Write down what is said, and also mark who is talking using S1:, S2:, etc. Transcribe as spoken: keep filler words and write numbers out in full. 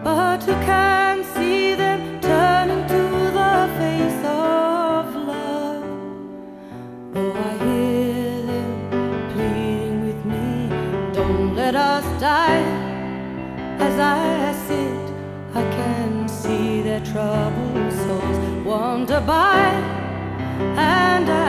S1: but who can see them turning to the face of love? Oh, I hear them pleading with me, don't let us die. As I sit, I can see their troubled souls wander by, and I